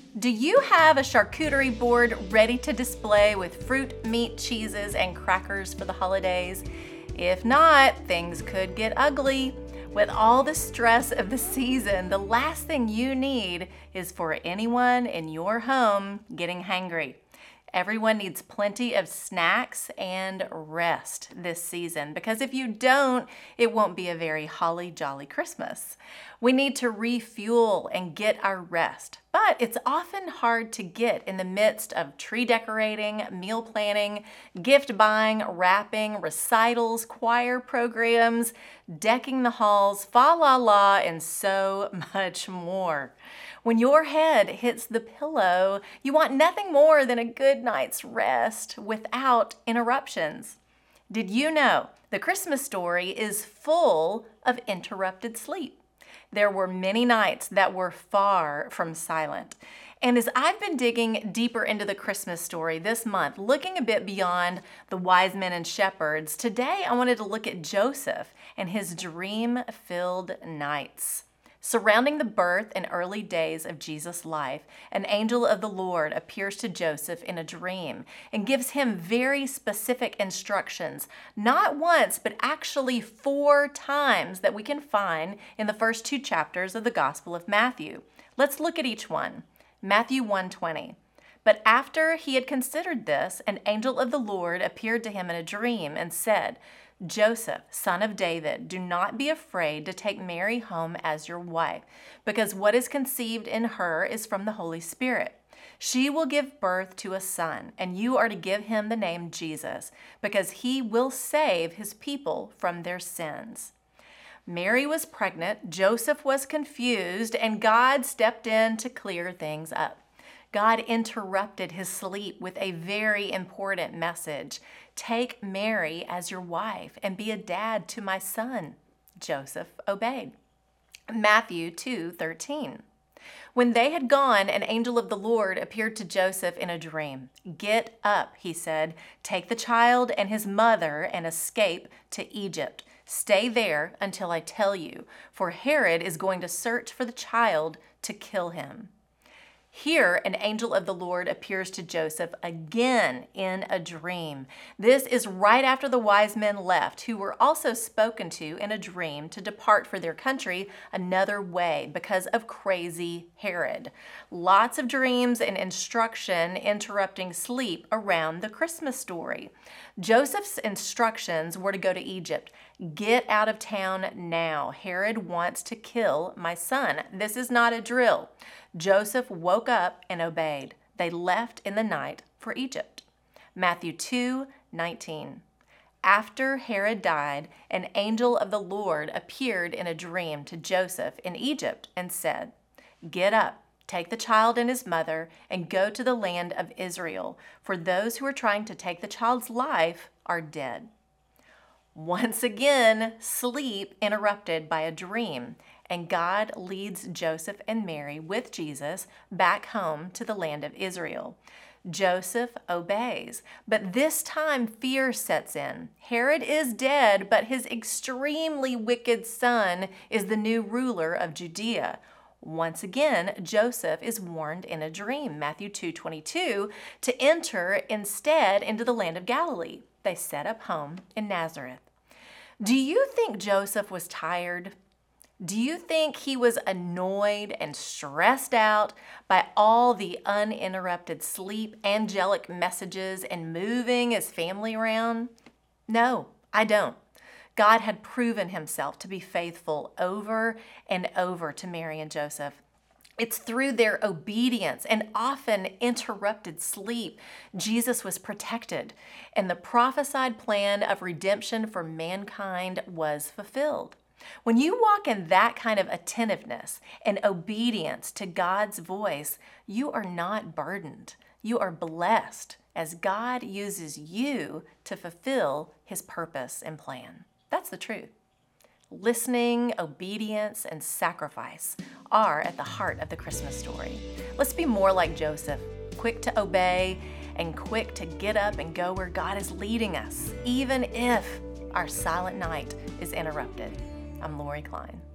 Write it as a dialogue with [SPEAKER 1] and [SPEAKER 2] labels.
[SPEAKER 1] Do you have a charcuterie board ready to display with fruit, meat, cheeses, and crackers for the holidays? If not, things could get ugly. With all the stress of the season, the last thing you need is for anyone in your home getting hangry. Everyone needs plenty of snacks and rest this season, because if you don't, it won't be a very holly jolly Christmas. We need to refuel and get our rest, but it's often hard to get in the midst of tree decorating, meal planning, gift buying, wrapping, recitals, choir programs, decking the halls, fa la la, and so much more. When your head hits the pillow, you want nothing more than a good night's rest without interruptions. Did you know the Christmas story is full of interrupted sleep? There were many nights that were far from silent. And as I've been digging deeper into the Christmas story this month, looking a bit beyond the wise men and shepherds, today I wanted to look at Joseph and his dream-filled nights. Surrounding the birth and early days of Jesus' life, an angel of the Lord appears to Joseph in a dream and gives him very specific instructions, not once, but actually 4 times that we can find in the first 2 chapters of the Gospel of Matthew. Let's look at each one. Matthew 1:20. But after he had considered this, an angel of the Lord appeared to him in a dream and said, Joseph, son of David, do not be afraid to take Mary home as your wife, because what is conceived in her is from the Holy Spirit. She will give birth to a son, and you are to give him the name Jesus, because he will save his people from their sins. Mary was pregnant, Joseph was confused, and God stepped in to clear things up. God interrupted his sleep with a very important message. Take Mary as your wife and be a dad to my son. Joseph obeyed. Matthew 2:13. When they had gone, an angel of the Lord appeared to Joseph in a dream. Get up, he said, take the child and his mother and escape to Egypt. Stay there until I tell you, for Herod is going to search for the child to kill him. Here, an angel of the Lord appears to Joseph again in a dream. This is right after the wise men left, who were also spoken to in a dream to depart for their country another way because of crazy Herod. Lots of dreams and instruction interrupting sleep around the Christmas story. Joseph's instructions were to go to Egypt. Get out of town now. Herod wants to kill my son. This is not a drill. Joseph woke up and obeyed. They left in the night for Egypt. Matthew 2:19. After Herod died, an angel of the Lord appeared in a dream to Joseph in Egypt and said, Get up, take the child and his mother, and go to the land of Israel, for those who are trying to take the child's life are dead. Once again, sleep interrupted by a dream, and God leads Joseph and Mary with Jesus back home to the land of Israel. Joseph obeys, but this time fear sets in. Herod is dead, but his extremely wicked son is the new ruler of Judea. Once again, Joseph is warned in a dream, Matthew 2:22, to enter instead into the land of Galilee. They set up home in Nazareth. Do you think Joseph was tired? Do you think he was annoyed and stressed out by all the uninterrupted sleep, angelic messages, and moving his family around? No, I don't. God had proven himself to be faithful over and over to Mary and Joseph. It's through their obedience and often interrupted sleep, Jesus was protected, and the prophesied plan of redemption for mankind was fulfilled. When you walk in that kind of attentiveness and obedience to God's voice, you are not burdened. You are blessed as God uses you to fulfill his purpose and plan. That's the truth. Listening, obedience, and sacrifice are at the heart of the Christmas story. Let's be more like Joseph, quick to obey and quick to get up and go where God is leading us, even if our silent night is interrupted. I'm Lori Klein.